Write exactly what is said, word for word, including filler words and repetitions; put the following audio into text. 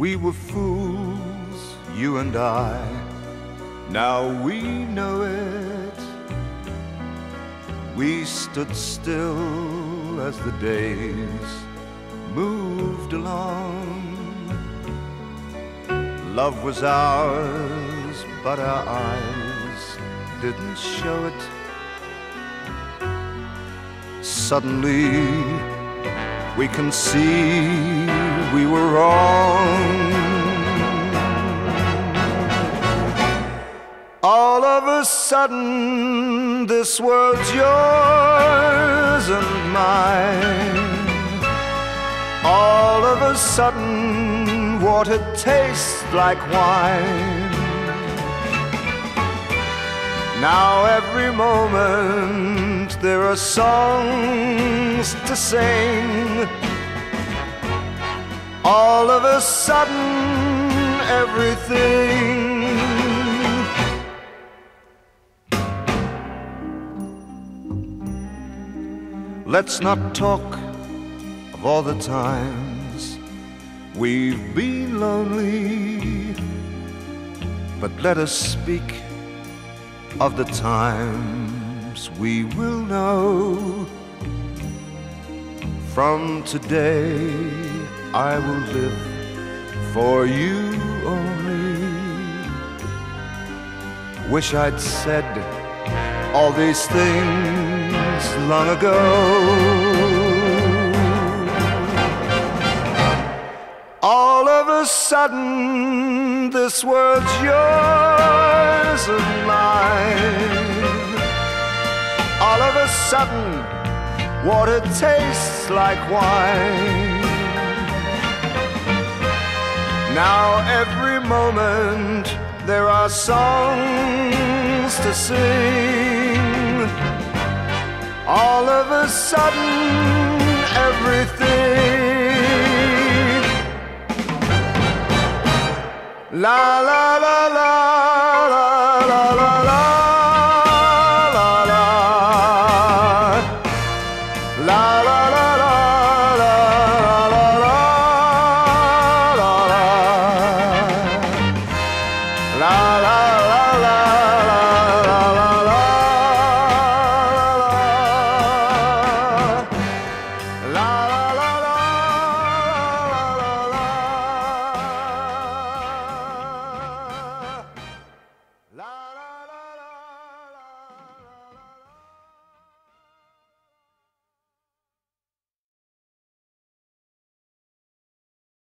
We were fools, you and I, now we know it. We stood still as the days moved along. Love was ours, but our eyes didn't show it. Suddenly we can see we were wrong. All of a sudden this world's yours and mine. All of a sudden water tastes like wine. Now every moment there are songs to sing. All of a sudden everything. Let's not talk of all the times we've been lonely, but let us speak of the times we will know. From today I will live for you only. Wish I'd said all these things long ago. All of a sudden this world's yours and mine. All of a sudden water tastes like wine. Now every moment there are songs to sing. All of a sudden everything. La la la la la la la la la la la la la la la la la la la la